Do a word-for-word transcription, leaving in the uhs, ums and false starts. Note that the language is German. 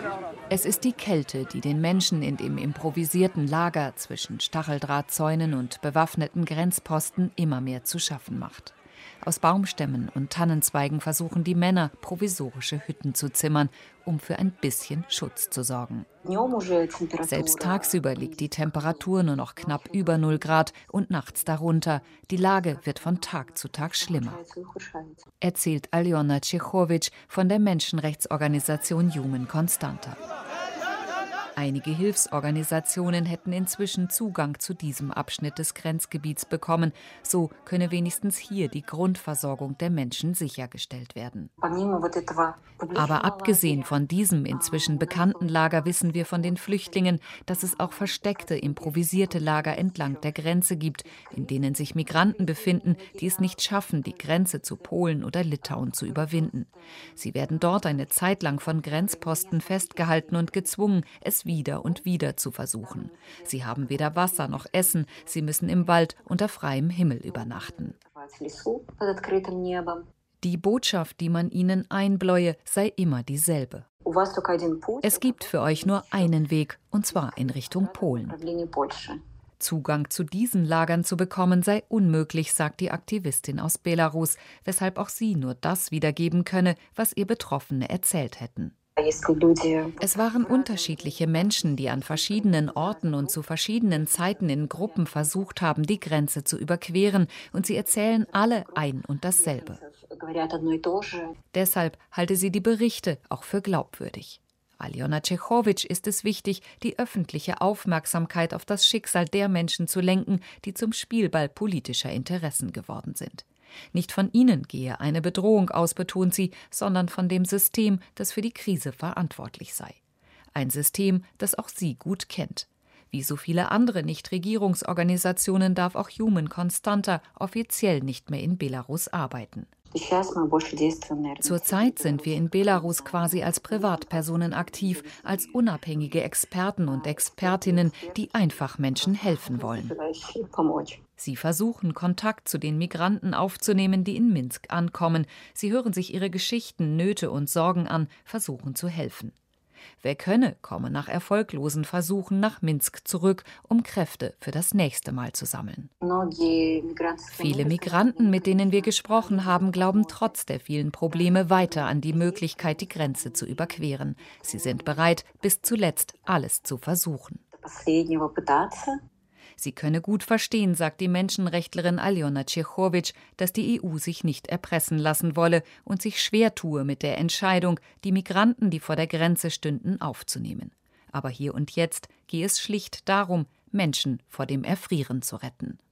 Es ist die Kälte, die den Menschen in dem improvisierten Lager zwischen Stacheldrahtzäunen und bewaffneten Grenzposten immer mehr zu schaffen macht. Aus Baumstämmen und Tannenzweigen versuchen die Männer, provisorische Hütten zu zimmern, um für ein bisschen Schutz zu sorgen. Selbst tagsüber liegt die Temperatur nur noch knapp über null Grad und nachts darunter. Die Lage wird von Tag zu Tag schlimmer, erzählt Aljona Czechovic von der Menschenrechtsorganisation Human Constanta. Einige Hilfsorganisationen hätten inzwischen Zugang zu diesem Abschnitt des Grenzgebiets bekommen. So könne wenigstens hier die Grundversorgung der Menschen sichergestellt werden. Aber abgesehen von diesem inzwischen bekannten Lager wissen wir von den Flüchtlingen, dass es auch versteckte, improvisierte Lager entlang der Grenze gibt, in denen sich Migranten befinden, die es nicht schaffen, die Grenze zu Polen oder Litauen zu überwinden. Sie werden dort eine Zeit lang von Grenzposten festgehalten und gezwungen, es wieder und wieder zu versuchen. Sie haben weder Wasser noch Essen, sie müssen im Wald unter freiem Himmel übernachten. Die Botschaft, die man ihnen einbläue, sei immer dieselbe. Es gibt für euch nur einen Weg, und zwar in Richtung Polen. Zugang zu diesen Lagern zu bekommen sei unmöglich, sagt die Aktivistin aus Belarus, weshalb auch sie nur das wiedergeben könne, was ihr Betroffene erzählt hätten. Es waren unterschiedliche Menschen, die an verschiedenen Orten und zu verschiedenen Zeiten in Gruppen versucht haben, die Grenze zu überqueren, und sie erzählen alle ein und dasselbe. Deshalb halte sie die Berichte auch für glaubwürdig. Aljona Czechovic ist es wichtig, die öffentliche Aufmerksamkeit auf das Schicksal der Menschen zu lenken, die zum Spielball politischer Interessen geworden sind. Nicht von ihnen gehe eine Bedrohung aus, betont sie, sondern von dem System, das für die Krise verantwortlich sei. Ein System, das auch sie gut kennt. Wie so viele andere Nichtregierungsorganisationen darf auch Human Constanta offiziell nicht mehr in Belarus arbeiten. Zurzeit sind wir in Belarus quasi als Privatpersonen aktiv, als unabhängige Experten und Expertinnen, die einfach Menschen helfen wollen. Sie versuchen, Kontakt zu den Migranten aufzunehmen, die in Minsk ankommen. Sie hören sich ihre Geschichten, Nöte und Sorgen an, versuchen zu helfen. Wer könne, komme nach erfolglosen Versuchen nach Minsk zurück, um Kräfte für das nächste Mal zu sammeln. Viele Migranten, mit denen wir gesprochen haben, glauben trotz der vielen Probleme weiter an die Möglichkeit, die Grenze zu überqueren. Sie sind bereit, bis zuletzt alles zu versuchen. Sie könne gut verstehen, sagt die Menschenrechtlerin Aljona Czechovic, dass die E U sich nicht erpressen lassen wolle und sich schwer tue mit der Entscheidung, die Migranten, die vor der Grenze stünden, aufzunehmen. Aber hier und jetzt gehe es schlicht darum, Menschen vor dem Erfrieren zu retten.